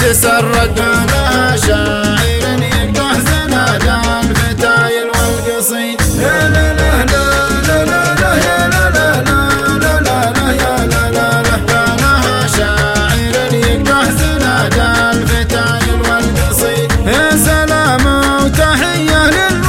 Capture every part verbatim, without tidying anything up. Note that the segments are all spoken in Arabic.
تسرد لها شاعر يقطع زناد الفتايل والقصيد. لا لا لا لا لا لا يا لا لا لا لا لا يا لا لا لا لها شاعر يقطع زناد الفتايل والقصيد. يا سلام وتحية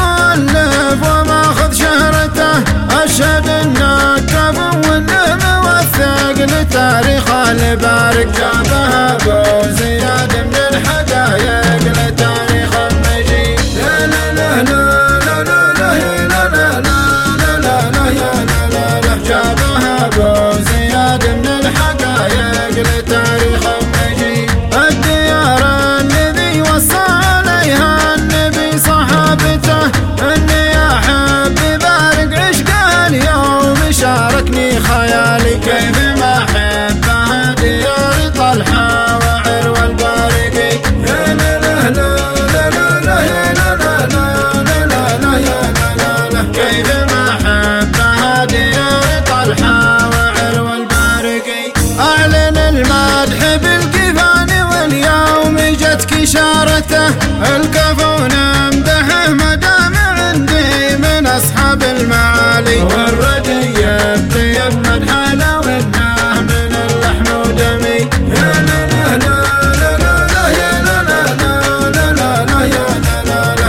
للمؤلف وماخذ شهرته أشهد إنه كفو وإنه موثق لتاريخ البارك. جابها أبو زياد من الحقايق لتاريخ المجيد. لا لا لا لا لا لا لا لا لا لا لا لا يا لا لا لا جابها أبو زياد من الحقايق لتاريخ المجيد. الديار الذي وصى عليها النبي صحابته إني أحب بارق عشقه اليوم شاركني خيالي. كيف ما أحبها ديار طلحة وعروة البارقي. يا لا لا لا لا لا يا لا لا لا لا لا يا لا لا لا كيف ما أحبها ديار طلحة وعروة البارقي. أعلن المدح بالكفان واليوم جتك إشارته الكفون امدحه مدام عندي من أصحاب المعالي. والردية بطيب مدحه لو إنه من اللحم ودمي. يا لا لا لا لا لا يا لا لا لا لا لا يا لا لا لا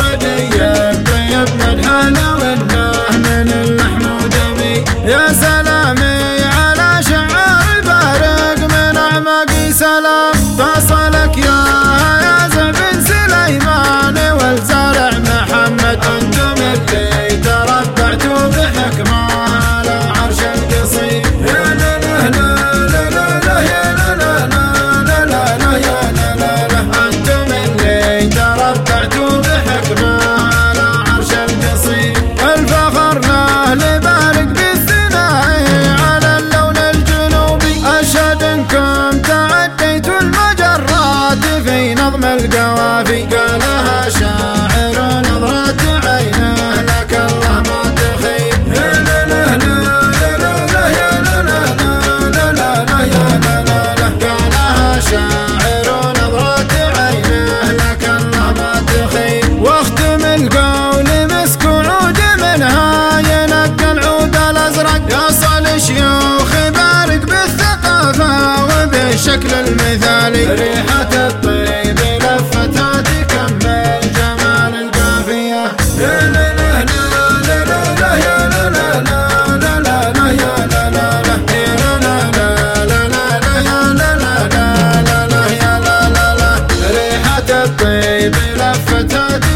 والردية بطيب مدحه لو إنه من اللحم ودمي. يا سلامي على شعار بارق من أعماقي سلام فصلك يا يا زبن سليمان والزارع محمد. أنتم اللي تربعتوا بحكمة على عرش القصيد. يا لا لا لا لا لا يا لا لا لا لا لا يا لا لا لا أنتم اللي تربعتوا بحكمة على عرش القصيد. الفخر له لبارق بالثنائي على اللون الجنوبي. أشهد إنكم تعديتوا المجرات في نظم القوافي. قالها شاعر نظرات عينه لك الله ما تخيب. لا لا لا لا لا لا يا لا لا لا لا لا يا لا لا لا قالها شاعر نظرات عينه لك الله ما تخيب. واختم القول مسك وعود منها ينقى العود الأزرق. يصل شيوخ بارق بالثقافة وبالشكل المثالي. ريحة الطيب لفتها تكمل جمال القافية. لا لا لا لا لا لا يا لا لا لا لا لا يا لا لا لا يا لا لا لا لا يا لا لا لا لا يا لا لا لا ريحة الطيب لفتها